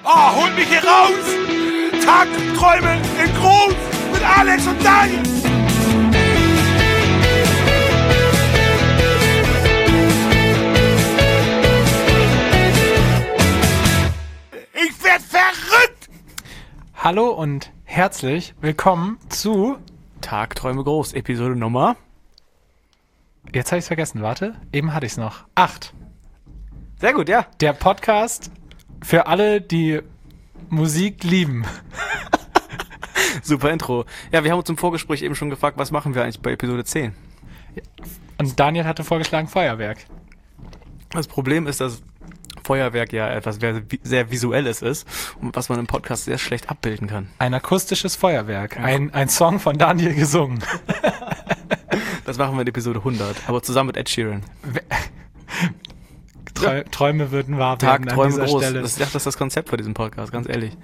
Oh, holt mich hier raus! Tagträume in Groß mit Alex und Daniel! Ich werd verrückt! Hallo und herzlich willkommen zu Tagträume groß, Episode Nummer... Jetzt habe ich es vergessen, warte. Eben hatte ich es noch. 8. Sehr gut, ja. Der Podcast für alle, die Musik lieben. Super Intro. Ja, wir haben uns im Vorgespräch eben schon gefragt, was machen wir eigentlich bei Episode 10? Und Daniel hatte vorgeschlagen Feuerwerk. Das Problem ist, dass Feuerwerk ja etwas sehr Visuelles ist und was man im Podcast sehr schlecht abbilden kann. Ein akustisches Feuerwerk. Ja. Ein Song von Daniel gesungen. Das machen wir in Episode 100, aber zusammen mit Ed Sheeran. Träume würden wahr werden Tagträume an dieser groß. Stelle. Das ist das Konzept für diesen Podcast, ganz ehrlich.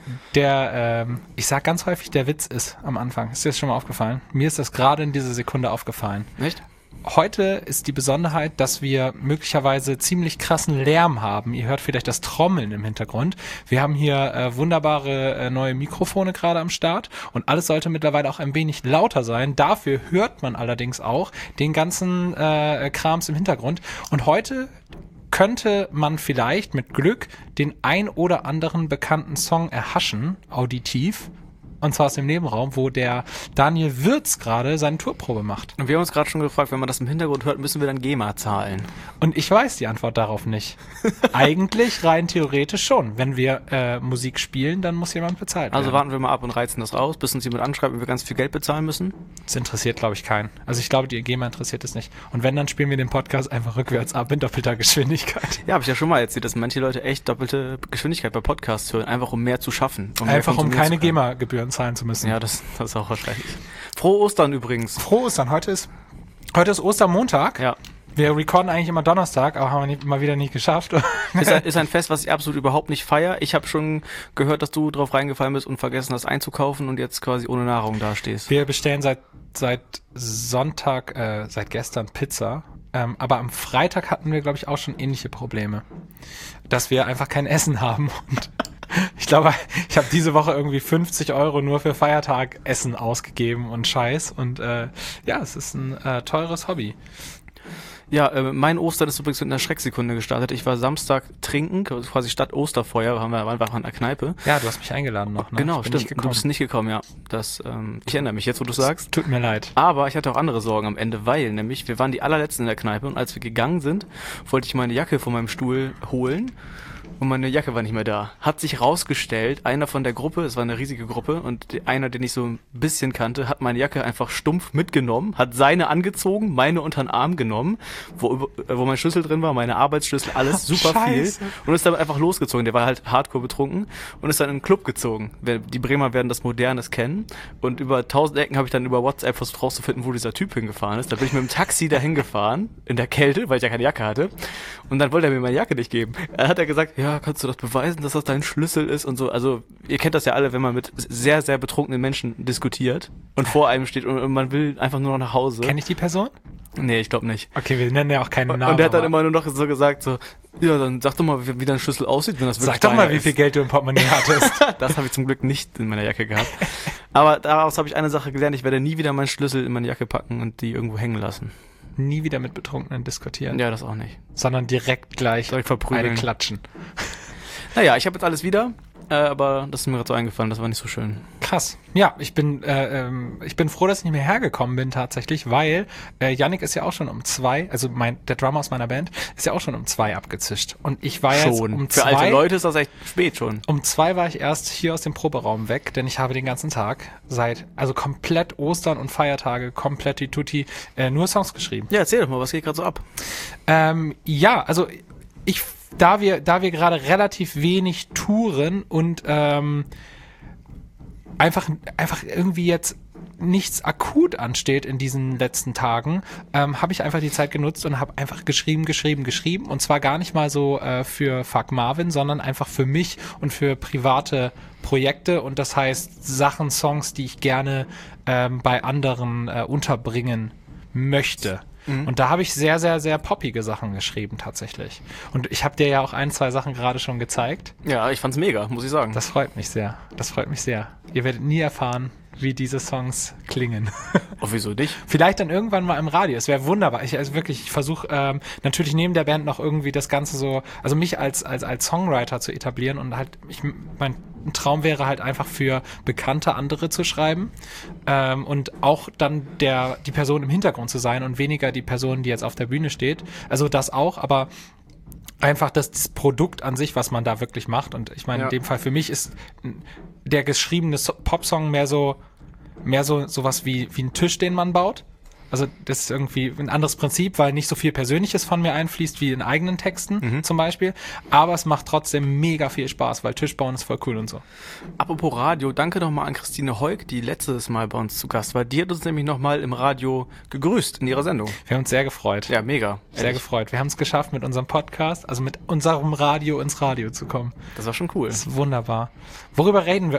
Ich sag ganz häufig, der Witz ist am Anfang. Ist dir das schon mal aufgefallen? Mir ist das gerade in dieser Sekunde aufgefallen. Echt? Heute ist die Besonderheit, dass wir möglicherweise ziemlich krassen Lärm haben. Ihr hört vielleicht das Trommeln im Hintergrund. Wir haben hier wunderbare neue Mikrofone gerade am Start und alles sollte mittlerweile auch ein wenig lauter sein. Dafür hört man allerdings auch den ganzen Krams im Hintergrund. Und heute könnte man vielleicht mit Glück den ein oder anderen bekannten Song erhaschen, auditiv. Und zwar aus dem Nebenraum, wo der Daniel Würz gerade seine Tourprobe macht. Und wir haben uns gerade schon gefragt, wenn man das im Hintergrund hört, müssen wir dann GEMA zahlen? Und ich weiß die Antwort darauf nicht. Eigentlich rein theoretisch schon. Wenn wir Musik spielen, dann muss jemand bezahlt werden. Also warten wir mal ab und reizen das raus, bis uns jemand anschreibt, wenn wir ganz viel Geld bezahlen müssen? Das interessiert, glaube ich, keinen. Also ich glaube, die GEMA interessiert es nicht. Und wenn, dann spielen wir den Podcast einfach rückwärts ab in doppelter Geschwindigkeit. Ja, habe ich ja schon mal erzählt, dass manche Leute echt doppelte Geschwindigkeit bei Podcasts hören, einfach um mehr zu schaffen. Einfach um keine GEMA-Gebühren zahlen zu müssen. Ja, das ist auch wahrscheinlich. Frohe Ostern übrigens. Frohe Ostern. Heute ist Ostermontag. Ja. Wir recorden eigentlich immer Donnerstag, aber haben wir mal wieder nicht geschafft. Ist ein Fest, was ich absolut überhaupt nicht feiere. Ich habe schon gehört, dass du drauf reingefallen bist und vergessen hast einzukaufen und jetzt quasi ohne Nahrung dastehst. Wir bestellen seit Sonntag, seit gestern Pizza. Aber am Freitag hatten wir, glaube ich, auch schon ähnliche Probleme. Dass wir einfach kein Essen haben. Und ich glaube, ich habe diese Woche irgendwie 50 € nur für Feiertag Essen ausgegeben und Scheiß. Und ja, es ist ein teures Hobby. Ja, mein Ostern ist übrigens mit einer Schrecksekunde gestartet. Ich war Samstag trinken, quasi statt Osterfeuer, waren wir einfach in der Kneipe. Ja, du hast mich eingeladen noch, ne? Genau, stimmt. Du bist nicht gekommen, ja. Ich erinnere mich jetzt, wo du sagst. Tut mir leid. Aber ich hatte auch andere Sorgen am Ende, weil nämlich wir waren die allerletzten in der Kneipe und als wir gegangen sind, wollte ich meine Jacke von meinem Stuhl holen. Und meine Jacke war nicht mehr da. Hat sich rausgestellt, einer von der Gruppe, es war eine riesige Gruppe, und einer, den ich so ein bisschen kannte, hat meine Jacke einfach stumpf mitgenommen, hat seine angezogen, meine unter den Arm genommen, wo mein Schlüssel drin war, meine Arbeitsschlüssel, alles super Scheiße. viel. Und ist dann einfach losgezogen. Der war halt hardcore betrunken und ist dann in einen Club gezogen. Die Bremer werden das Modernes kennen. Und über 1000 Ecken habe ich dann über WhatsApp versucht rauszufinden, wo dieser Typ hingefahren ist. Da bin ich mit dem Taxi dahin gefahren, in der Kälte, weil ich ja keine Jacke hatte. Und dann wollte er mir meine Jacke nicht geben. Dann hat er gesagt, ja, kannst du das beweisen, dass das dein Schlüssel ist und so. Also ihr kennt das ja alle, wenn man mit sehr, sehr betrunkenen Menschen diskutiert und vor einem steht und man will einfach nur noch nach Hause. Kenn ich die Person? Nee, ich glaube nicht. Okay, wir nennen ja auch keinen Namen. Und der hat dann immer nur noch so gesagt, so, ja, dann sag doch mal, wie dein Schlüssel aussieht, wenn das wirklich Sag doch mal, deiner wie viel Geld du im Portemonnaie hattest. Das habe ich zum Glück nicht in meiner Jacke gehabt. Aber daraus habe ich eine Sache gelernt, ich werde nie wieder meinen Schlüssel in meine Jacke packen und die irgendwo hängen lassen. Nie wieder mit Betrunkenen diskutieren. Ja, das auch nicht. Sondern direkt gleich verprügeln. eine klatschen. Naja, ich habe jetzt alles wieder, aber das ist mir gerade so eingefallen, das war nicht so schön. Krass. Ja, ich bin froh, dass ich nicht mehr hergekommen bin tatsächlich, weil Yannick ist ja auch schon um 2, also der Drummer aus meiner Band, ist ja auch schon um 2 abgezischt. Und ich war jetzt um 2. Für alte Leute ist das echt spät schon. Um 2 war ich erst hier aus dem Proberaum weg, denn ich habe den ganzen Tag also komplett Ostern und Feiertage, komplett die Tutti, nur Songs geschrieben. Ja, erzähl doch mal, was geht gerade so ab? Ja, also da wir gerade relativ wenig touren und einfach irgendwie jetzt nichts akut ansteht in diesen letzten Tagen, habe ich einfach die Zeit genutzt und habe einfach geschrieben. Und zwar gar nicht mal so für Fuck Marvin, sondern einfach für mich und für private Projekte. Und das heißt Songs, die ich gerne bei anderen unterbringen möchte. Und da habe ich sehr, sehr, sehr poppige Sachen geschrieben tatsächlich. Und ich habe dir ja auch 1, 2 Sachen gerade schon gezeigt. Ja, ich fand's mega, muss ich sagen. Das freut mich sehr. Das freut mich sehr. Ihr werdet nie erfahren, wie diese Songs klingen. Oh, wieso nicht? Vielleicht dann irgendwann mal im Radio. Es wäre wunderbar. Ich versuche natürlich neben der Band noch irgendwie das Ganze so, also mich als Songwriter zu etablieren und halt, mein Traum wäre halt einfach für bekannte andere zu schreiben und auch dann die Person im Hintergrund zu sein und weniger die Person, die jetzt auf der Bühne steht. Also das auch, aber einfach das Produkt an sich, was man da wirklich macht. Und ich meine, in dem Fall für mich ist der geschriebene Popsong mehr sowas wie ein Tisch, den man baut. Also das ist irgendwie ein anderes Prinzip, weil nicht so viel Persönliches von mir einfließt wie in eigenen Texten zum Beispiel. Aber es macht trotzdem mega viel Spaß, weil Tischbauen ist voll cool und so. Apropos Radio, danke nochmal an Christine Heuk, die letztes Mal bei uns zu Gast war. Die hat uns nämlich nochmal im Radio gegrüßt in ihrer Sendung. Wir haben uns sehr gefreut. Ja, mega. Sehr gefreut. Wir haben es geschafft, mit unserem Podcast, also mit unserem Radio ins Radio zu kommen. Das war schon cool. Das ist wunderbar. Worüber reden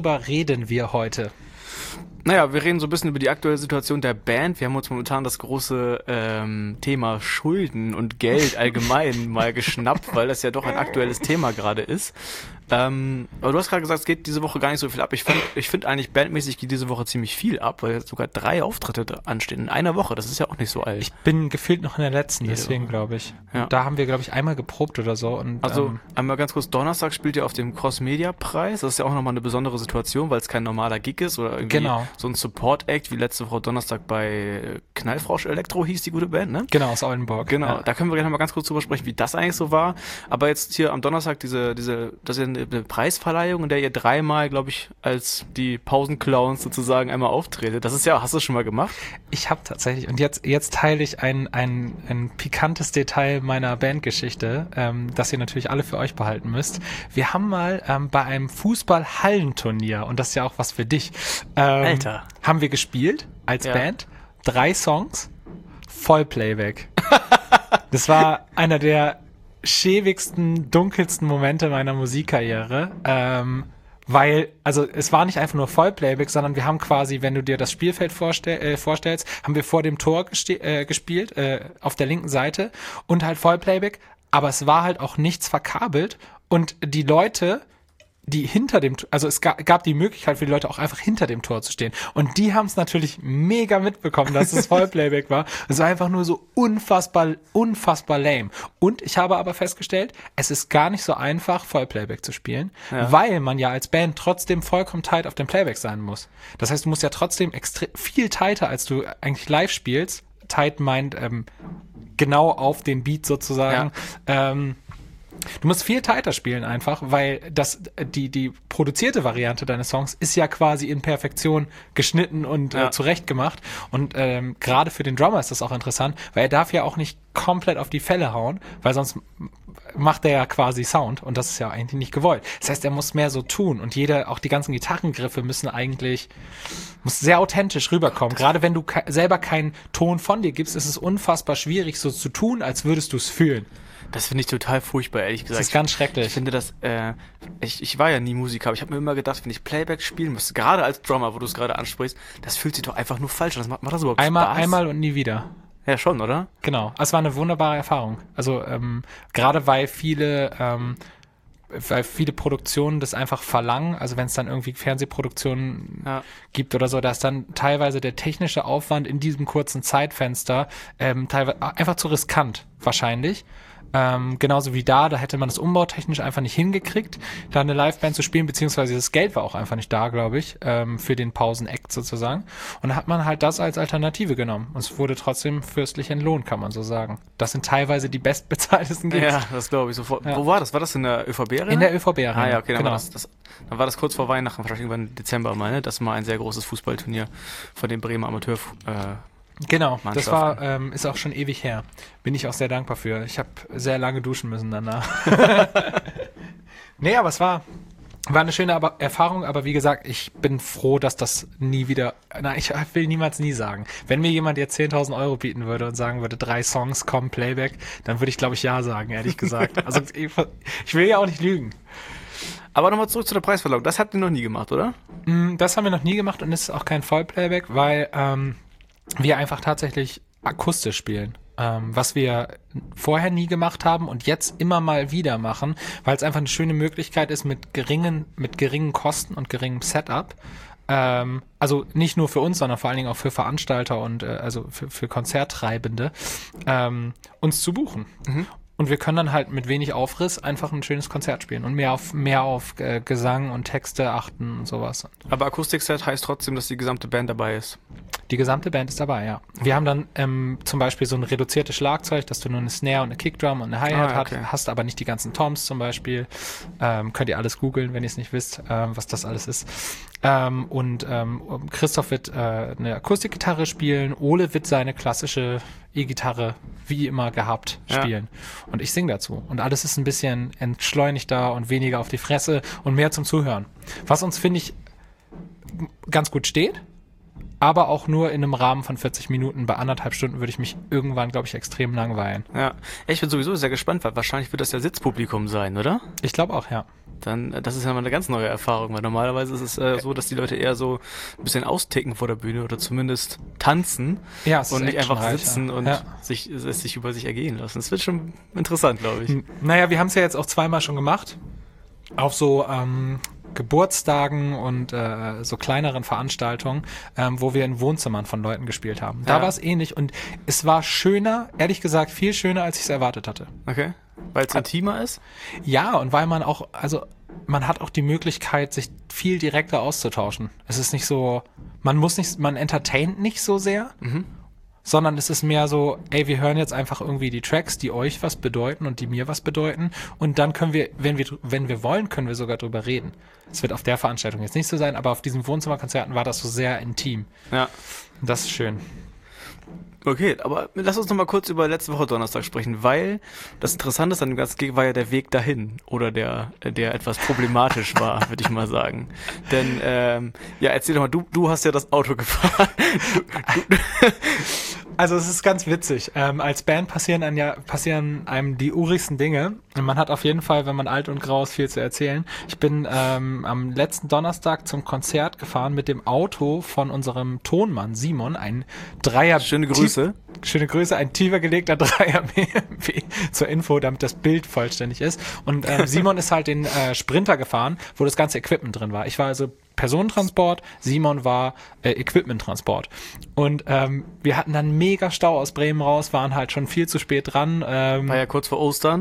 wir heute? Naja, wir reden so ein bisschen über die aktuelle Situation der Band. Wir haben uns momentan das große Thema Schulden und Geld allgemein mal geschnappt, weil das ja doch ein aktuelles Thema gerade ist. Aber du hast gerade gesagt, es geht diese Woche gar nicht so viel ab. Ich finde eigentlich bandmäßig geht diese Woche ziemlich viel ab, weil jetzt sogar 3 Auftritte anstehen in einer Woche. Das ist ja auch nicht so alt. Ich bin gefühlt noch in der letzten, deswegen glaube ich. Ja. Da haben wir, glaube ich, einmal geprobt oder so. Und, also einmal ganz kurz, Donnerstag spielt ihr auf dem Cross-Media-Preis. Das ist ja auch nochmal eine besondere Situation, weil es kein normaler Gig ist oder irgendwie so ein Support-Act wie letzte Woche Donnerstag bei Knallfrosch Elektro hieß die gute Band, ne? Genau, aus Oldenburg. Genau, da können wir gleich mal ganz kurz drüber sprechen, wie das eigentlich so war. Aber jetzt hier am Donnerstag das ist ja eine Preisverleihung, in der ihr 3-mal, glaube ich, als die Pausenclowns sozusagen einmal auftretet. Das ist ja, hast du schon mal gemacht? Ich habe tatsächlich, und jetzt teile ich ein pikantes Detail meiner Bandgeschichte, das ihr natürlich alle für euch behalten müsst. Wir haben mal bei einem Fußball-Hallenturnier, und das ist ja auch was für dich, Alter, haben wir gespielt als Band, 3 Songs, Vollplayback. Das war einer der schäbigsten, dunkelsten Momente meiner Musikkarriere, weil, also es war nicht einfach nur Vollplayback, sondern wir haben quasi, wenn du dir das Spielfeld vorstellst, haben wir vor dem Tor gespielt, auf der linken Seite und halt Vollplayback, aber es war halt auch nichts verkabelt und die Leute, die hinter dem, also es gab die Möglichkeit für die Leute auch einfach hinter dem Tor zu stehen. Und die haben es natürlich mega mitbekommen, dass es Vollplayback war. Es war einfach nur so unfassbar lame. Und ich habe aber festgestellt, es ist gar nicht so einfach, Vollplayback zu spielen, weil man ja als Band trotzdem vollkommen tight auf dem Playback sein muss. Das heißt, du musst ja trotzdem extrem viel tighter, als du eigentlich live spielst. Tight meint genau auf den Beat sozusagen. Ja. Du musst viel tighter spielen einfach, weil die produzierte Variante deines Songs ist ja quasi in Perfektion geschnitten und zurechtgemacht. Und gerade für den Drummer ist das auch interessant, weil er darf ja auch nicht komplett auf die Felle hauen, weil sonst macht er ja quasi Sound und das ist ja eigentlich nicht gewollt. Das heißt, er muss mehr so tun und auch die ganzen Gitarrengriffe muss sehr authentisch rüberkommen. Gerade wenn du selber keinen Ton von dir gibst, ist es unfassbar schwierig, so zu tun, als würdest du es fühlen. Das finde ich total furchtbar, ehrlich gesagt. Das ist ganz schrecklich. Ich finde das, ich war ja nie Musiker, aber ich habe mir immer gedacht, wenn ich Playback spielen müsste, gerade als Drummer, wo du es gerade ansprichst, das fühlt sich doch einfach nur falsch an. Macht das überhaupt Spaß? Einmal und nie wieder. Ja, schon, oder? Genau. Es war eine wunderbare Erfahrung. Also, gerade weil viele Produktionen das einfach verlangen, also wenn es dann irgendwie Fernsehproduktionen gibt oder so, da ist dann teilweise der technische Aufwand in diesem kurzen Zeitfenster teilweise einfach zu riskant, wahrscheinlich. Genauso wie da hätte man das umbautechnisch einfach nicht hingekriegt, da eine Liveband zu spielen, beziehungsweise das Geld war auch einfach nicht da, glaube ich, für den Pausen-Act sozusagen. Und da hat man halt das als Alternative genommen. Und es wurde trotzdem fürstlich entlohnt, kann man so sagen. Das sind teilweise die bestbezahltesten Gigs. Ja, das glaube ich sofort. Ja. Wo war das? War das in der ÖVB-Arena? In der ÖVB-Arena. Ah ja, okay, dann, genau. Dann war das kurz vor Weihnachten, wahrscheinlich irgendwann im Dezember mal, ne? Das war ein sehr großes Fußballturnier von dem Bremer Amateur. Genau, das ist auch schon ewig her. Bin ich auch sehr dankbar für. Ich habe sehr lange duschen müssen danach. Nee, aber es war eine schöne Erfahrung, aber wie gesagt, ich bin froh, dass das nie wieder, ich will niemals nie sagen. Wenn mir jemand jetzt 10.000 Euro bieten würde und sagen würde, 3 Songs kommen Playback, dann würde ich, glaube ich, ja sagen, ehrlich gesagt. Also ich will ja auch nicht lügen. Aber nochmal zurück zu der Preisverleihung. Das habt ihr noch nie gemacht, oder? Das haben wir noch nie gemacht und es ist auch kein Vollplayback, weil wir einfach tatsächlich akustisch spielen. Was wir vorher nie gemacht haben und jetzt immer mal wieder machen, weil es einfach eine schöne Möglichkeit ist mit geringen Kosten und geringem Setup. Also nicht nur für uns, sondern vor allen Dingen auch für Veranstalter und also für Konzerttreibende, uns zu buchen. Und wir können dann halt mit wenig Aufriss einfach ein schönes Konzert spielen und mehr auf Gesang und Texte achten und sowas. Aber Akustikset heißt trotzdem, dass die gesamte Band dabei ist. Die gesamte Band ist dabei, ja. Wir haben dann zum Beispiel so ein reduziertes Schlagzeug, dass du nur eine Snare und eine Kickdrum und eine Hi-Hat hast, aber nicht die ganzen Toms zum Beispiel. Könnt ihr alles googeln, wenn ihr es nicht wisst, was das alles ist. Christoph wird eine Akustikgitarre spielen, Ole wird seine klassische E-Gitarre wie immer gehabt spielen. Und ich singe dazu. Und alles ist ein bisschen entschleunigter und weniger auf die Fresse und mehr zum Zuhören. Was uns, finde ich, ganz gut steht, aber auch nur in einem Rahmen von 40 Minuten. Bei 1,5 Stunden würde ich mich irgendwann, glaube ich, extrem langweilen. Ja, ich bin sowieso sehr gespannt, weil wahrscheinlich wird das ja Sitzpublikum sein, oder? Ich glaube auch, ja. Dann, das ist ja mal eine ganz neue Erfahrung, weil normalerweise ist es so, dass die Leute eher so ein bisschen austicken vor der Bühne oder zumindest tanzen und nicht einfach sitzen und sich über sich ergehen lassen. Das wird schon interessant, glaube ich. Naja, wir haben es ja jetzt auch zweimal schon gemacht. Auf so Geburtstagen und so kleineren Veranstaltungen, wo wir in Wohnzimmern von Leuten gespielt haben. Da war es ähnlich und es war schöner, ehrlich gesagt, viel schöner, als ich es erwartet hatte. Okay. Weil es intimer ist? Ja, und weil man auch, also man hat auch die Möglichkeit, sich viel direkter auszutauschen. Es ist nicht so, man entertaint nicht so sehr, sondern es ist mehr so, ey, wir hören jetzt einfach irgendwie die Tracks, die euch was bedeuten und die mir was bedeuten und dann können wir, wenn wir wollen, können wir sogar drüber reden. Es wird auf der Veranstaltung jetzt nicht so sein, aber auf diesen Wohnzimmerkonzerten war das so sehr intim. Ja. Das ist schön. Okay, aber lass uns noch mal kurz über letzte Woche Donnerstag sprechen, weil das Interessante an dem ganzen Gig war ja der Weg dahin oder der etwas problematisch war, würde ich mal sagen. Denn, erzähl doch mal, du hast ja das Auto gefahren. Also es ist ganz witzig. Als Band passieren einem die urigsten Dinge. Und man hat auf jeden Fall, wenn man alt und grau ist, viel zu erzählen. Ich bin am letzten Donnerstag zum Konzert gefahren mit dem Auto von unserem Tonmann Simon, ein Dreier. Schöne Grüße. Schöne Grüße, ein tiefer gelegter Dreier BMW zur Info, damit das Bild vollständig ist. Und Simon ist halt den Sprinter gefahren, wo das ganze Equipment drin war. Ich war also Personentransport, Simon war Equipmenttransport. Und wir hatten dann mega Stau aus Bremen raus, waren halt schon viel zu spät dran. War ja kurz vor Ostern.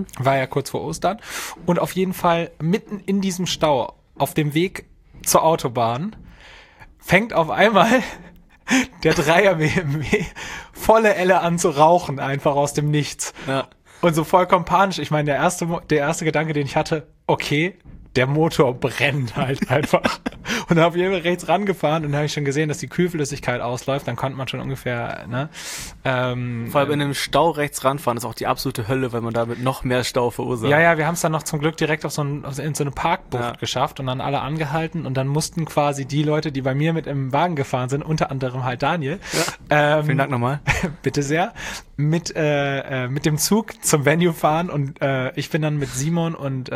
Und auf jeden Fall mitten in diesem Stau, auf dem Weg zur Autobahn, fängt auf einmal der Dreier BMW volle Elle an zu rauchen, einfach aus dem Nichts. Ja. Und so vollkommen panisch. Ich meine, der erste Gedanke, den ich hatte, okay, der Motor brennt halt einfach. Und dann habe ich immer rechts rangefahren und dann habe ich schon gesehen, dass die Kühlflüssigkeit ausläuft. Dann konnte man schon ungefähr, vor allem in einem Stau rechts ranfahren ist auch die absolute Hölle, weil man damit noch mehr Stau verursacht. Ja, wir haben es dann noch zum Glück direkt in so eine Parkbucht geschafft und dann alle angehalten und dann mussten quasi die Leute, die bei mir mit im Wagen gefahren sind, unter anderem halt Daniel. Ja. Vielen Dank nochmal. Bitte sehr. Mit dem Zug zum Venue fahren und ich bin dann mit Simon und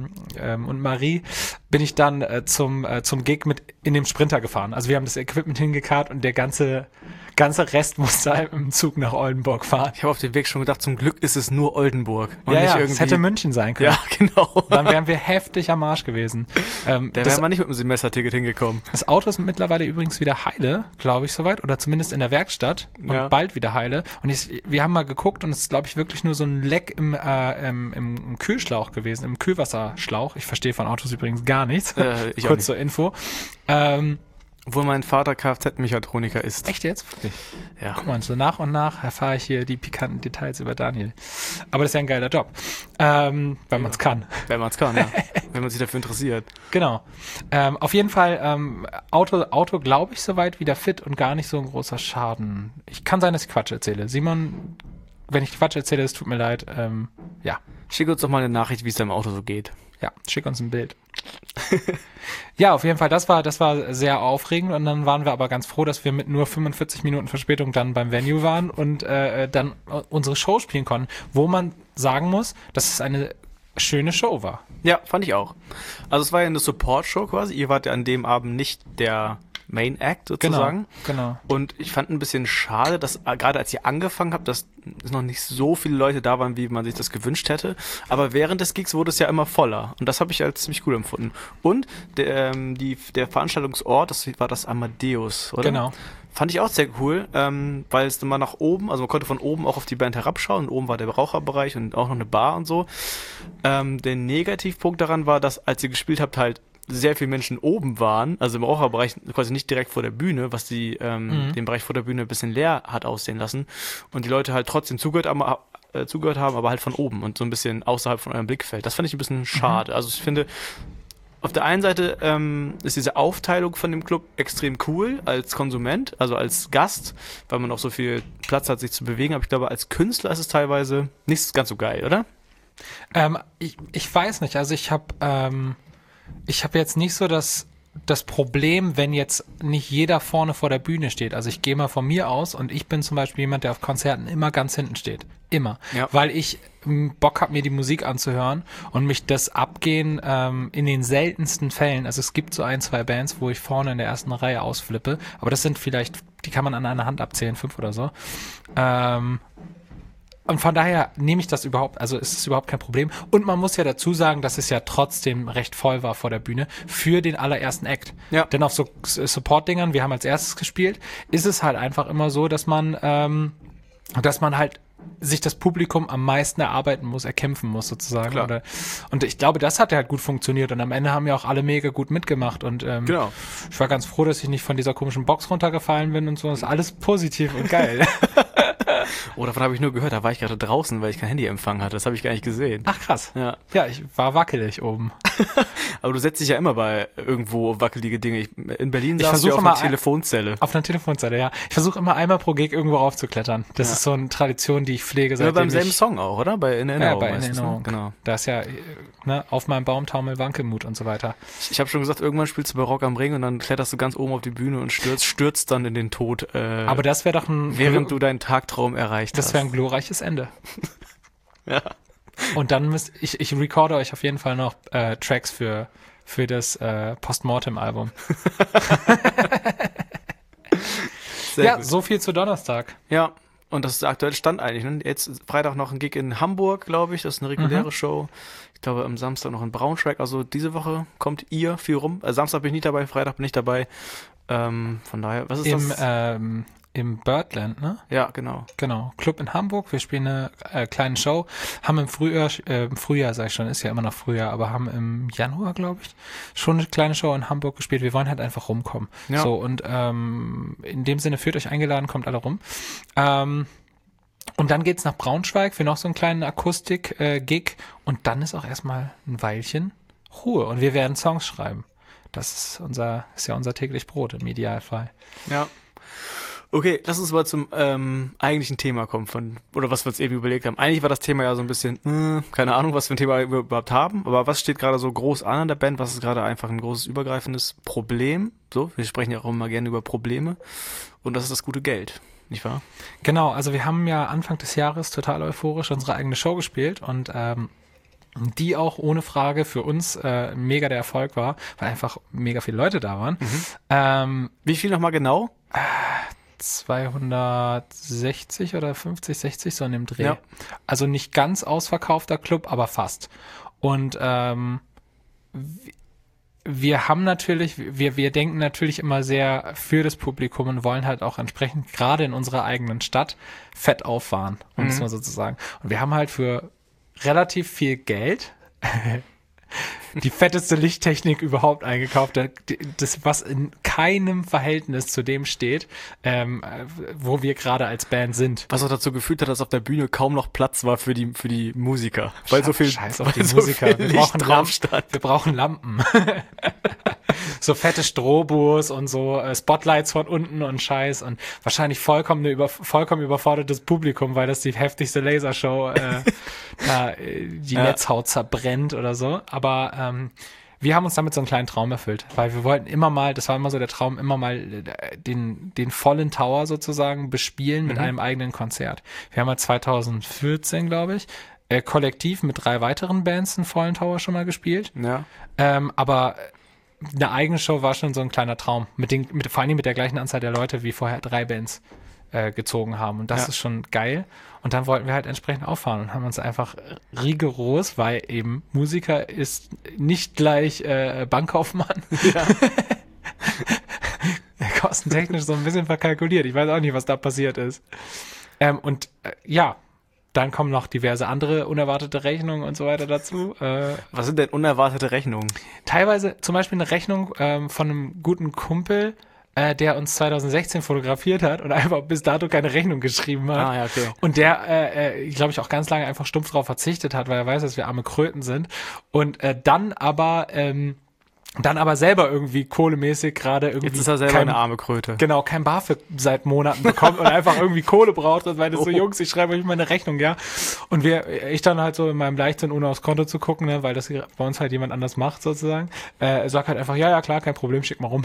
Marie bin ich dann zum Gig mit in dem Sprinter gefahren. Also wir haben das Equipment hingekarrt und der ganze Rest musste halt im Zug nach Oldenburg fahren. Ich habe auf dem Weg schon gedacht, zum Glück ist es nur Oldenburg. Und ja, nicht ja, irgendwie... es hätte München sein können. Ja, genau. Dann wären wir heftig am Arsch gewesen. Da wären wir nicht mit dem Semesterticket hingekommen. Das Auto ist mittlerweile übrigens wieder heile, glaube ich, soweit. Oder zumindest in der Werkstatt. Und bald wieder heile. Und wir haben mal geguckt und es ist, glaube ich, wirklich nur so ein Leck im Kühlschlauch gewesen, im Kühlwasserschlauch. Ich verstehe von Autos übrigens gar nichts. Kurz zur Info. Obwohl mein Vater Kfz-Mechatroniker ist. Echt jetzt? Wirklich? Ja. Guck mal, so nach und nach erfahre ich hier die pikanten Details über Daniel. Aber das ist ja ein geiler Job. Wenn man es kann. Wenn man es kann, ja. Wenn man sich dafür interessiert. Genau. Auf jeden Fall, Auto glaube ich soweit wieder fit und gar nicht so ein großer Schaden. Kann sein, dass ich Quatsch erzähle. Simon, wenn ich Quatsch erzähle, es tut mir leid. Ja. Schick uns doch mal eine Nachricht, wie es deinem Auto so geht. Ja, schick uns ein Bild. Ja, auf jeden Fall, das war sehr aufregend und dann waren wir aber ganz froh, dass wir mit nur 45 Minuten Verspätung dann beim Venue waren und dann unsere Show spielen konnten, wo man sagen muss, dass es eine schöne Show war. Ja, fand ich auch. Also es war ja eine Support-Show quasi, ihr wart ja an dem Abend nicht der Main Act sozusagen. Genau. Und ich fand ein bisschen schade, dass gerade als ihr angefangen habt, dass noch nicht so viele Leute da waren, wie man sich das gewünscht hätte. Aber während des Gigs wurde es ja immer voller. Und das habe ich als ziemlich cool empfunden. Und der Veranstaltungsort, das war das Amadeus, oder? Genau. Fand ich auch sehr cool, weil es immer nach oben, also man konnte von oben auch auf die Band herabschauen. Und oben war der Raucherbereich und auch noch eine Bar und so. Der Negativpunkt daran war, dass als ihr gespielt habt, halt sehr viele Menschen oben waren, also im Raucherbereich quasi nicht direkt vor der Bühne, was den Bereich vor der Bühne ein bisschen leer hat aussehen lassen. Und die Leute halt trotzdem zugehört haben, aber halt von oben und so ein bisschen außerhalb von eurem Blickfeld. Das fand ich ein bisschen schade. Also ich finde, auf der einen Seite ist diese Aufteilung von dem Club extrem cool als Konsument, also als Gast, weil man auch so viel Platz hat, sich zu bewegen. Aber ich glaube, als Künstler ist es teilweise nicht ganz so geil, oder? Ich weiß nicht. Also ich habe jetzt nicht so das Problem, wenn jetzt nicht jeder vorne vor der Bühne steht. Also ich gehe mal von mir aus und ich bin zum Beispiel jemand, der auf Konzerten immer ganz hinten steht. Immer. Ja. Weil ich Bock habe, mir die Musik anzuhören und mich das Abgehen in den seltensten Fällen, also es gibt so 1, 2 Bands, wo ich vorne in der ersten Reihe ausflippe, aber das sind vielleicht, die kann man an einer Hand abzählen, 5 oder so. Und von daher nehme ich das überhaupt, also ist es überhaupt kein Problem. Und man muss ja dazu sagen, dass es ja trotzdem recht voll war vor der Bühne für den allerersten Act. Ja. Denn auf so Support-Dingern, wir haben als erstes gespielt, ist es halt einfach immer so, dass man halt sich das Publikum am meisten erarbeiten muss, erkämpfen muss sozusagen. Klar. Und ich glaube, das hat ja halt gut funktioniert und am Ende haben ja auch alle mega gut mitgemacht und genau. Ich war ganz froh, dass ich nicht von dieser komischen Box runtergefallen bin und so. Das ist alles positiv und geil. Oh, davon habe ich nur gehört, da war ich gerade draußen, weil ich kein Handyempfang hatte, das habe ich gar nicht gesehen. Ach krass. Ja, ich war wackelig oben. Aber du setzt dich ja immer bei irgendwo wackelige Dinge. In Berlin saß du auf einer Telefonzelle. Auf einer Telefonzelle, ja. Ich versuche immer einmal pro Gig irgendwo raufzuklettern. Das ist so eine Tradition, die ich pflege. Ja, beim selben Song auch, oder? Bei In Erinnerung. Ja, bei In Erinnerung. Genau. Da ist ja auf meinem Baum Taumel Wankelmut und so weiter. Ich habe schon gesagt, irgendwann spielst du bei Rock am Ring und dann kletterst du ganz oben auf die Bühne und stürzt dann in den Tod. Aber das wäre doch während du deinen Tagtraum erreicht hast. Das wäre ein glorreiches Ende. Ja. Und dann ich recorde euch auf jeden Fall noch Tracks für das Postmortem-Album. Ja, gut. So viel zu Donnerstag. Ja, und das ist der aktuelle Stand eigentlich. Ne? Jetzt Freitag noch ein Gig in Hamburg, glaube ich. Das ist eine reguläre Show. Ich glaube, am Samstag noch in Braunschweig. Also diese Woche kommt ihr viel rum. Samstag bin ich nicht dabei, Freitag bin ich dabei. Von daher, was ist das? Im Birdland, ne? Ja, genau. Genau. Club in Hamburg. Wir spielen eine kleine Show. Haben im Frühjahr, sag ich schon, ist ja immer noch Frühjahr, aber haben im Januar, glaube ich, schon eine kleine Show in Hamburg gespielt. Wir wollen halt einfach rumkommen. Ja. So, und in dem Sinne, fühlt euch eingeladen, kommt alle rum. Und dann geht's nach Braunschweig für noch so einen kleinen Akustik-Gig. Und dann ist auch erstmal ein Weilchen Ruhe. Und wir werden Songs schreiben. Das ist ja unser täglich Brot im Idealfall. Ja. Okay, lass uns mal zum eigentlichen Thema kommen, oder was wir uns eben überlegt haben. Eigentlich war das Thema ja so ein bisschen, keine Ahnung, was für ein Thema wir überhaupt haben, aber was steht gerade so groß an der Band? Was ist gerade einfach ein großes, übergreifendes Problem? So, wir sprechen ja auch immer gerne über Probleme und das ist das gute Geld, nicht wahr? Genau, also wir haben ja Anfang des Jahres total euphorisch unsere eigene Show gespielt und die auch ohne Frage für uns mega der Erfolg war, weil einfach mega viele Leute da waren. Wie viel nochmal genau? 260 oder 50, 60, so in dem Dreh. Ja. Also nicht ganz ausverkaufter Club, aber fast. Und wir haben natürlich, wir denken natürlich immer sehr für das Publikum und wollen halt auch entsprechend gerade in unserer eigenen Stadt fett auffahren, um es mal so zu sagen. Und wir haben halt für relativ viel Geld die fetteste Lichttechnik überhaupt eingekauft, das was in keinem Verhältnis zu dem steht, wo wir gerade als Band sind. Was auch dazu geführt hat, dass auf der Bühne kaum noch Platz war für die Musiker. Weil so viel Scheiß auf die Musiker. Wir brauchen Lampen. So fette Strobos und so Spotlights von unten und Scheiß und wahrscheinlich vollkommen überfordertes Publikum, weil das die heftigste Lasershow die Netzhaut zerbrennt oder so. Aber wir haben uns damit so einen kleinen Traum erfüllt, weil wir wollten immer mal, das war immer so der Traum, immer mal den vollen Tower sozusagen bespielen mit einem eigenen Konzert. Wir haben ja 2014, glaube ich, kollektiv mit 3 weiteren Bands einen vollen Tower schon mal gespielt. Ja. Aber eine eigene Show war schon so ein kleiner Traum. Vor allem mit der gleichen Anzahl der Leute, wie vorher 3 Bands gezogen haben. Und das ist schon geil. Und dann wollten wir halt entsprechend auffahren und haben uns einfach rigoros, weil eben Musiker ist nicht gleich Bankkaufmann. Ja. Kostentechnisch so ein bisschen verkalkuliert. Ich weiß auch nicht, was da passiert ist. Dann kommen noch diverse andere unerwartete Rechnungen und so weiter dazu. Was sind denn unerwartete Rechnungen? Teilweise zum Beispiel eine Rechnung von einem guten Kumpel, der uns 2016 fotografiert hat und einfach bis dato keine Rechnung geschrieben hat. Ah, ja, okay. Und der, glaube ich, auch ganz lange einfach stumpf drauf verzichtet hat, weil er weiß, dass wir arme Kröten sind. Und dann aber selber irgendwie kohlemäßig gerade irgendwie. Jetzt ist er selber eine arme Kröte. Genau, kein BAföG seit Monaten bekommt und einfach irgendwie Kohle braucht und meinte so, Jungs, ich schreibe euch mal eine Rechnung, ja. Und ich dann halt so in meinem Leichtsinn, ohne aufs Konto zu gucken, ne, weil das bei uns halt jemand anders macht sozusagen, sag halt einfach, ja, klar, kein Problem, schick mal rum.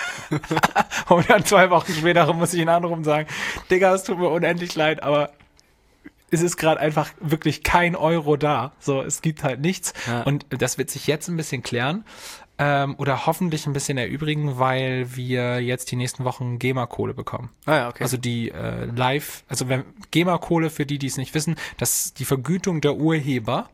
Und dann 2 Wochen später muss ich ihn anrufen und sagen, Digga, es tut mir unendlich leid, aber es ist gerade einfach wirklich kein Euro da. So, es gibt halt nichts. Ja. Und das wird sich jetzt ein bisschen klären. Oder hoffentlich ein bisschen erübrigen, weil wir jetzt die nächsten Wochen GEMA-Kohle bekommen. Ah ja, okay. Also die wenn GEMA-Kohle, für die es nicht wissen, das ist die Vergütung der Urheber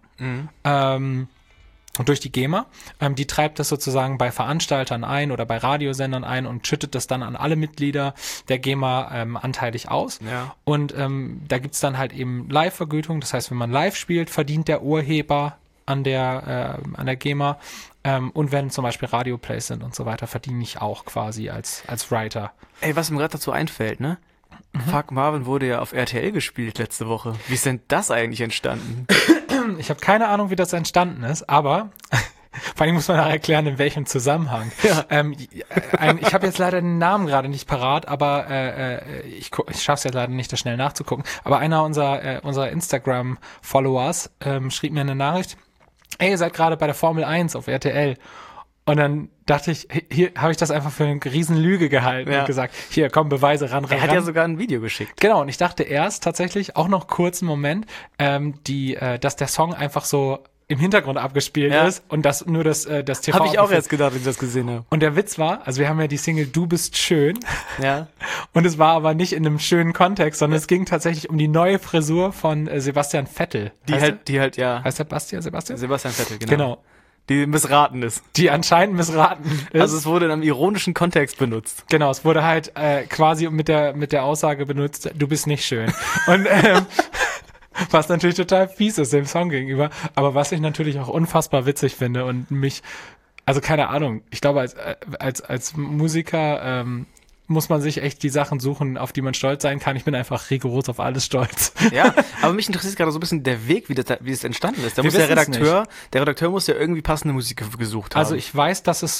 durch die GEMA. Die treibt das sozusagen bei Veranstaltern ein oder bei Radiosendern ein und schüttet das dann an alle Mitglieder der GEMA anteilig aus. Ja. Und da gibt's dann halt eben Live-Vergütung. Das heißt, wenn man live spielt, verdient der Urheber an der GEMA. Und wenn zum Beispiel Radioplays sind und so weiter, verdiene ich auch quasi als Writer. Ey, was mir gerade dazu einfällt, ne? Fuck Marvin wurde ja auf RTL gespielt letzte Woche. Wie ist denn das eigentlich entstanden? Ich habe keine Ahnung, wie das entstanden ist, aber vor allem muss man auch erklären, in welchem Zusammenhang. Ja. Ich habe jetzt leider den Namen gerade nicht parat, aber ich schaffe es jetzt leider nicht, das schnell nachzugucken. Aber einer unserer Instagram-Followers schrieb mir eine Nachricht, ey, ihr seid gerade bei der Formel 1 auf RTL. Und dann dachte ich, hier habe ich das einfach für eine Riesenlüge gehalten und gesagt, hier, komm, Beweise ran. Er hat ja sogar ein Video geschickt. Genau, und ich dachte erst tatsächlich, auch noch kurz einen Moment, dass der Song einfach so im Hintergrund abgespielt ist und das nur das TV. Habe ich auch erst gedacht, als ich das gesehen habe. Und der Witz war, also wir haben ja die Single Du bist schön. Ja. Und es war aber nicht in einem schönen Kontext, sondern es ging tatsächlich um die neue Frisur von Sebastian Vettel. Heißt der Sebastian? Sebastian Vettel, Genau. Die missraten ist. Die anscheinend missraten ist. Also es wurde in einem ironischen Kontext benutzt. Genau, es wurde halt quasi mit der Aussage benutzt, du bist nicht schön. Und was natürlich total fies ist dem Song gegenüber, aber was ich natürlich auch unfassbar witzig finde und also keine Ahnung, ich glaube als Musiker muss man sich echt die Sachen suchen, auf die man stolz sein kann. Ich bin einfach rigoros auf alles stolz. Ja, aber mich interessiert gerade so ein bisschen der Weg, wie es entstanden ist. Der Redakteur muss ja irgendwie passende Musik gesucht haben. Also ich weiß, dass es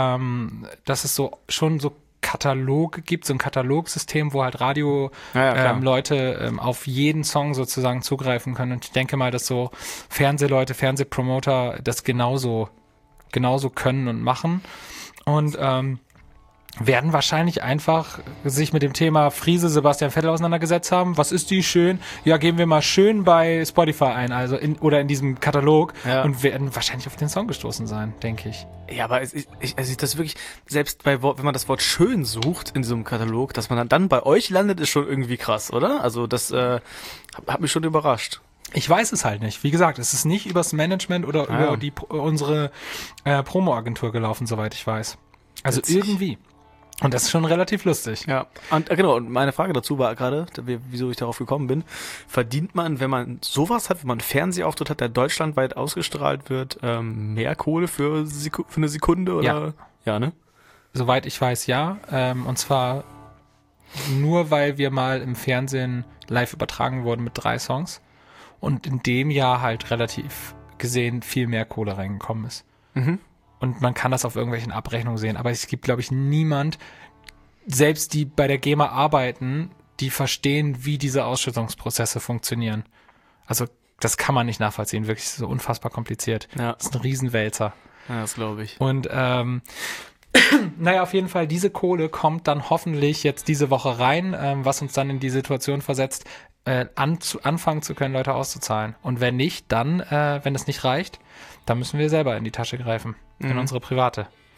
schon so Kataloge gibt, so ein Katalogsystem, wo halt Leute auf jeden Song sozusagen zugreifen können. Und ich denke mal, dass so Fernsehleute, Fernsehpromoter das genauso können und machen. Und werden wahrscheinlich einfach sich mit dem Thema Friese Sebastian Vettel auseinandergesetzt haben. Was ist die schön? Ja, geben wir mal schön bei Spotify ein, also in diesem Katalog und werden wahrscheinlich auf den Song gestoßen sein, denke ich. Ja, aber es ist das wirklich, selbst wenn man das Wort schön sucht in so einem Katalog, dass man dann bei euch landet, ist schon irgendwie krass, oder? Also das hat mich schon überrascht. Ich weiß es halt nicht. Wie gesagt, es ist nicht übers Management oder über unsere Promo-Agentur gelaufen, soweit ich weiß. Also witzig. Irgendwie. Und das ist schon relativ lustig. Ja, und genau, und meine Frage dazu war gerade, wieso ich darauf gekommen bin, verdient man, wenn man sowas hat, wenn man einen Fernsehauftritt hat, der deutschlandweit ausgestrahlt wird, mehr Kohle für eine Sekunde? Oder? Ja, ne? Soweit ich weiß, ja. Und zwar nur, weil wir mal im Fernsehen live übertragen wurden mit 3 Songs und in dem Jahr halt relativ gesehen viel mehr Kohle reingekommen ist. Mhm. Und man kann das auf irgendwelchen Abrechnungen sehen. Aber es gibt, glaube ich, niemand, selbst die bei der GEMA arbeiten, die verstehen, wie diese Ausschüttungsprozesse funktionieren. Also das kann man nicht nachvollziehen. Wirklich so unfassbar kompliziert. Ja. Das ist ein Riesenwälzer. Ja, das glaube ich. Und naja, auf jeden Fall, diese Kohle kommt dann hoffentlich jetzt diese Woche rein, was uns dann in die Situation versetzt, anfangen zu können, Leute auszuzahlen. Und wenn nicht, dann, wenn es nicht reicht, dann müssen wir selber in die Tasche greifen. In unsere private.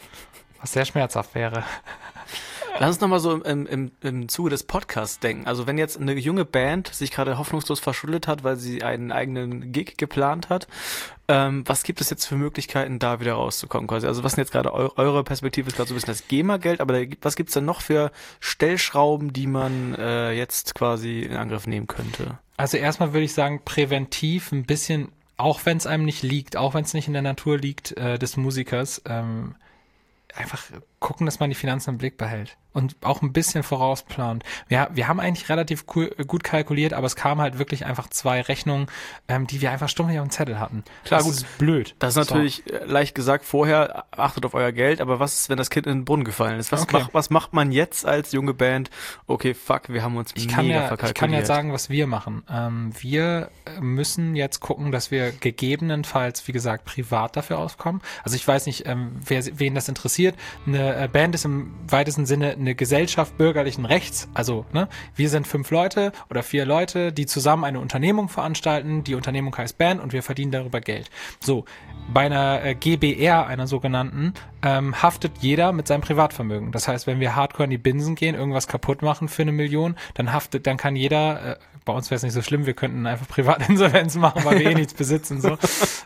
Was sehr schmerzhaft wäre. Lass uns nochmal so im Zuge des Podcasts denken. Also wenn jetzt eine junge Band sich gerade hoffnungslos verschuldet hat, weil sie einen eigenen Gig geplant hat, was gibt es jetzt für Möglichkeiten, da wieder rauszukommen quasi? Also was sind jetzt gerade eure Perspektive? Ist gerade so ein bisschen das GEMA-Geld, aber was gibt's denn noch für Stellschrauben, die man jetzt quasi in Angriff nehmen könnte? Also erstmal würde ich sagen, präventiv ein bisschen, auch wenn es einem nicht liegt, auch wenn es nicht in der Natur liegt des Musikers, einfach gucken, dass man die Finanzen im Blick behält und auch ein bisschen vorausplant. Wir haben eigentlich relativ gut kalkuliert, aber es kamen halt wirklich einfach 2 Rechnungen, die wir einfach stumpf nicht auf dem Zettel hatten. Klar, das gut. ist blöd. Das ist natürlich leicht gesagt vorher, achtet auf euer Geld, aber was ist, wenn das Kind in den Brunnen gefallen ist? Was macht man jetzt als junge Band? Okay, fuck, wir haben uns mega verkalkuliert. Ich kann ja sagen, was wir machen. Wir müssen jetzt gucken, dass wir gegebenenfalls, wie gesagt, privat dafür auskommen. Also ich weiß nicht, wen das interessiert. Eine Band ist im weitesten Sinne eine Gesellschaft bürgerlichen Rechts. Also, wir sind 5 Leute oder 4 Leute, die zusammen eine Unternehmung veranstalten. Die Unternehmung heißt Band und wir verdienen darüber Geld. So, bei einer GbR, einer sogenannten, haftet jeder mit seinem Privatvermögen. Das heißt, wenn wir hardcore in die Binsen gehen, irgendwas kaputt machen für 1 Million, dann kann jeder, bei uns wäre es nicht so schlimm, wir könnten einfach Privatinsolvenz machen, weil wir nichts besitzen, so.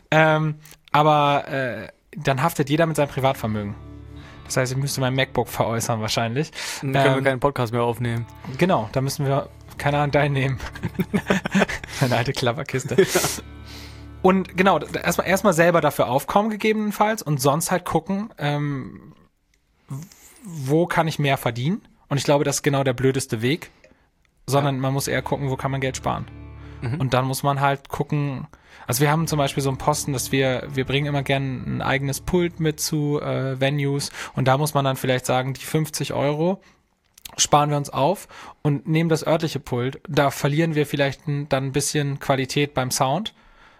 Aber dann haftet jeder mit seinem Privatvermögen. Das heißt, ich müsste mein MacBook veräußern wahrscheinlich. Dann können wir keinen Podcast mehr aufnehmen. Genau, da müssen wir, keine Ahnung, deinen nehmen. Eine alte Klapperkiste. Ja. Und genau, erstmal selber dafür aufkommen gegebenenfalls und sonst halt gucken, wo kann ich mehr verdienen? Und ich glaube, das ist genau der blödeste Weg. Sondern man muss eher gucken, wo kann man Geld sparen. Und dann muss man halt gucken. Also wir haben zum Beispiel so einen Posten, dass wir bringen immer gern ein eigenes Pult mit zu Venues und da muss man dann vielleicht sagen, die 50 € sparen wir uns auf und nehmen das örtliche Pult. Da verlieren wir vielleicht dann ein bisschen Qualität beim Sound.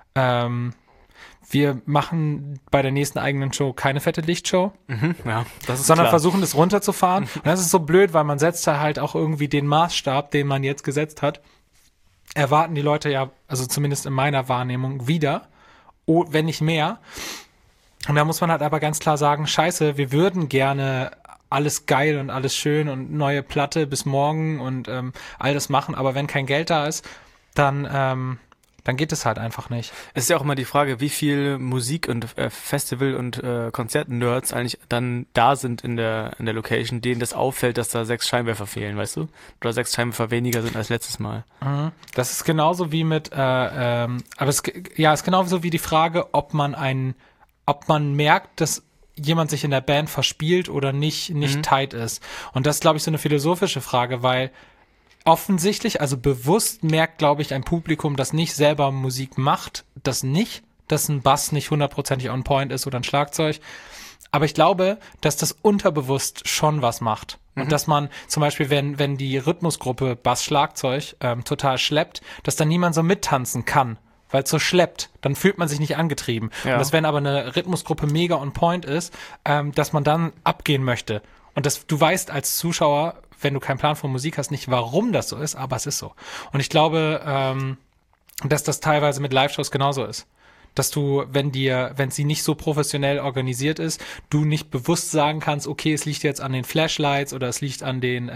Wir machen bei der nächsten eigenen Show keine fette Lichtshow, ja, das ist sondern klar. Versuchen das runterzufahren. Und das ist so blöd, weil man setzt da halt auch irgendwie den Maßstab, den man jetzt gesetzt hat, erwarten die Leute ja, also zumindest in meiner Wahrnehmung, wieder, wenn nicht mehr. Und da muss man halt aber ganz klar sagen, scheiße, wir würden gerne alles geil und alles schön und neue Platte bis morgen und all das machen, aber wenn kein Geld da ist, dann geht es halt einfach nicht. Es ist ja auch immer die Frage, wie viel Musik- und Festival- und Konzert-Nerds eigentlich dann da sind in der Location, denen das auffällt, dass da 6 Scheinwerfer fehlen, weißt du? Oder 6 Scheinwerfer weniger sind als letztes Mal. Das ist genauso wie mit, aber es ist genauso wie die Frage, ob man merkt, dass jemand sich in der Band verspielt oder nicht tight ist. Und das ist, glaube ich, so eine philosophische Frage, weil offensichtlich, also bewusst merkt, glaube ich, ein Publikum, das nicht selber Musik macht, dass ein Bass nicht 100%ig on point ist oder ein Schlagzeug. Aber ich glaube, dass das unterbewusst schon was macht. Und dass man zum Beispiel, wenn die Rhythmusgruppe Bass-Schlagzeug total schleppt, dass dann niemand so mittanzen kann, weil es so schleppt. Dann fühlt man sich nicht angetrieben. Ja. Und dass, wenn aber eine Rhythmusgruppe mega on point ist, dass man dann abgehen möchte. Und du weißt als Zuschauer, wenn du keinen Plan von Musik hast, nicht, warum das so ist, aber es ist so. Und ich glaube, dass das teilweise mit Live-Shows genauso ist. Dass du, wenn sie nicht so professionell organisiert ist, du nicht bewusst sagen kannst, okay, es liegt jetzt an den Flashlights oder es liegt an den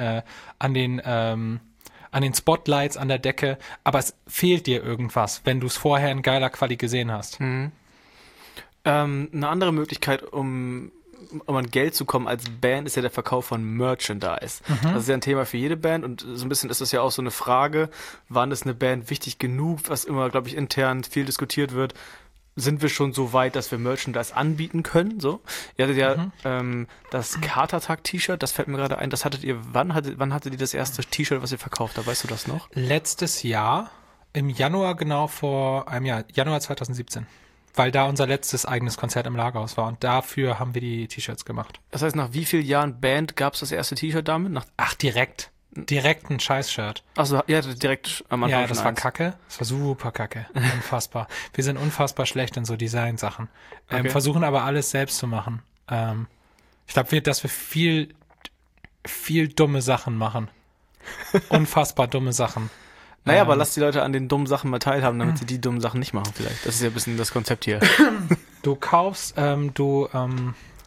Spotlights an der Decke, aber es fehlt dir irgendwas, wenn du es vorher in geiler Quali gesehen hast. Eine andere Möglichkeit, um an Geld zu kommen als Band, ist ja der Verkauf von Merchandise. Das ist ja ein Thema für jede Band und so ein bisschen ist das ja auch so eine Frage, wann ist eine Band wichtig genug, was immer, glaube ich, intern viel diskutiert wird. Sind wir schon so weit, dass wir Merchandise anbieten können? So, ihr hattet ja das Katertag-T-Shirt, das fällt mir gerade ein, das hattet ihr, wann hattet ihr das erste T-Shirt, was ihr verkauft habt? Weißt du das noch? Letztes Jahr, im Januar, genau vor einem Jahr, Januar 2017. Weil da unser letztes eigenes Konzert im Lagerhaus war und dafür haben wir die T-Shirts gemacht. Das heißt, nach wie vielen Jahren Band gab es das erste T-Shirt damit? Direkt ein Scheiß-Shirt. Achso, ja, direkt am Anfang. Ja, das war kacke. Das war super kacke. Unfassbar. Wir sind unfassbar schlecht in so Designsachen. Okay. Versuchen aber alles selbst zu machen. Ich glaube, dass wir viel, viel dumme Sachen machen. Unfassbar dumme Sachen. Naja, aber lass die Leute an den dummen Sachen mal teilhaben, damit sie die dummen Sachen nicht machen vielleicht. Das ist ja ein bisschen das Konzept hier. Du kaufst, du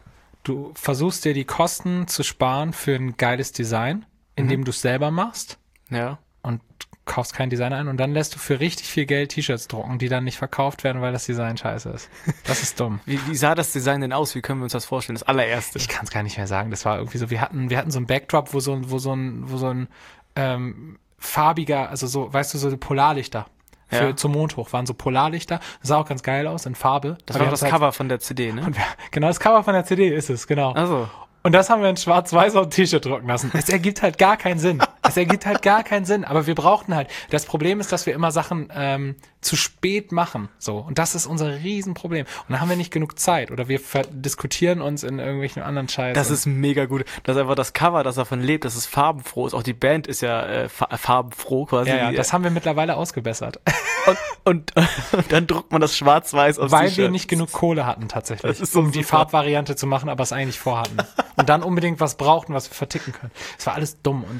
du versuchst dir die Kosten zu sparen für ein geiles Design, indem du es selber machst Ja. und kaufst kein Design ein und dann lässt du für richtig viel Geld T-Shirts drucken, die dann nicht verkauft werden, weil das Design scheiße ist. Das ist dumm. Wie sah das Design denn aus? Wie können wir uns das vorstellen? Das allererste. Ich kann es gar nicht mehr sagen. Das war irgendwie so, wir hatten so ein Backdrop, wo so ein farbiger, also so, weißt du, so Polarlichter zum Mond hoch, waren so Polarlichter. Das sah auch ganz geil aus in Farbe. Das war das Cover von der CD, ne? Genau, das Cover von der CD ist es, genau. Also. Und das haben wir in schwarz-weiß auf ein T-Shirt drucken lassen. Es ergibt halt gar keinen Sinn. Aber wir brauchten halt. Das Problem ist, dass wir immer Sachen zu spät machen. So. Und das ist unser Riesenproblem. Und dann haben wir nicht genug Zeit. Oder wir diskutieren uns in irgendwelchen anderen Scheiß. Das ist mega gut. Das ist einfach das Cover, das davon lebt, dass es farbenfroh ist. Auch die Band ist ja farbenfroh quasi. Ja, das haben wir mittlerweile ausgebessert. Und dann druckt man das schwarz-weiß aufs Weil T-Shirt. wir nicht genug Kohle hatten tatsächlich, Das ist so um die super. Farbvariante zu machen, aber es eigentlich vorhatten. Und dann unbedingt was brauchten, was wir verticken können. Es war alles dumm. Und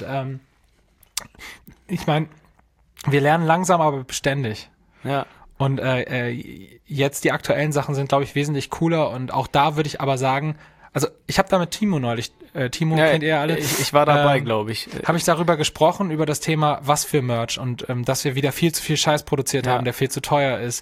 ich meine, wir lernen langsam, aber beständig. Ja. Und jetzt die aktuellen Sachen sind, glaube ich, wesentlich cooler. Und auch da würde ich aber sagen, also ich habe da mit Timo neulich, Timo kennt ihr alle. Ich war dabei, glaube ich. Habe ich darüber gesprochen, über das Thema, was für Merch und dass wir wieder viel zu viel Scheiß produziert haben, der viel zu teuer ist.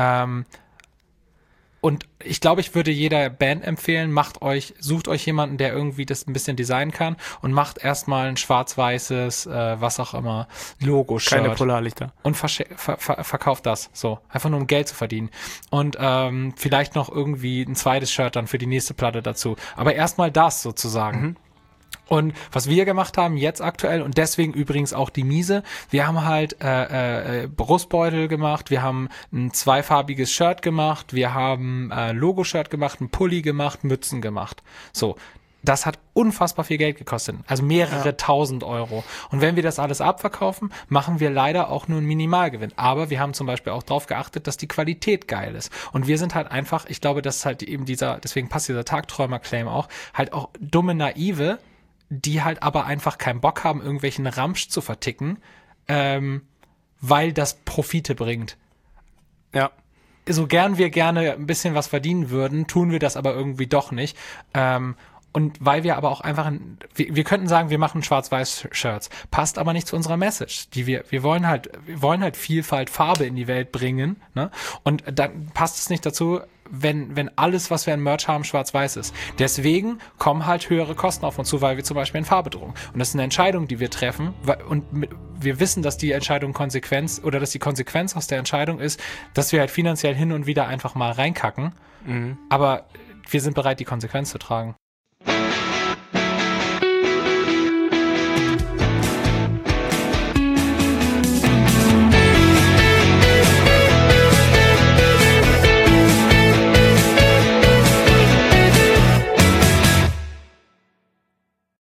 Und ich glaube, ich würde jeder Band empfehlen, sucht euch jemanden, der irgendwie das ein bisschen designen kann und macht erstmal ein schwarz-weißes, was auch immer, Logo-Shirt. Keine Polarlichter. Und verkauft das, so. Einfach nur um Geld zu verdienen. Und vielleicht noch irgendwie ein zweites Shirt dann für die nächste Platte dazu. Aber erstmal das sozusagen. Und was wir gemacht haben jetzt aktuell und deswegen übrigens auch die Miese, wir haben halt Brustbeutel gemacht, wir haben ein zweifarbiges Shirt gemacht, wir haben Logo-Shirt gemacht, ein Pulli gemacht, Mützen gemacht. So, das hat unfassbar viel Geld gekostet, also mehrere tausend Euro. Und wenn wir das alles abverkaufen, machen wir leider auch nur einen Minimalgewinn. Aber wir haben zum Beispiel auch darauf geachtet, dass die Qualität geil ist. Und wir sind halt einfach, ich glaube, das ist halt eben deswegen passt dieser Tagträumer-Claim auch, halt auch dumme Naive, die halt aber einfach keinen Bock haben, irgendwelchen Ramsch zu verticken, weil das Profite bringt. Ja. So gern wir gerne ein bisschen was verdienen würden, tun wir das aber irgendwie doch nicht. Und weil wir aber auch einfach, wir könnten sagen, wir machen Schwarz-Weiß-Shirts, passt aber nicht zu unserer Message. Wir wollen halt Vielfalt, Farbe in die Welt bringen, ne? Und dann passt es nicht dazu, wenn alles, was wir an Merch haben, schwarz-weiß ist. Deswegen kommen halt höhere Kosten auf uns zu, weil wir zum Beispiel in Farbe drucken. Und das ist eine Entscheidung, die wir treffen. Wir wissen, dass die Konsequenz aus der Entscheidung ist, dass wir halt finanziell hin und wieder einfach mal reinkacken. Aber wir sind bereit, die Konsequenz zu tragen.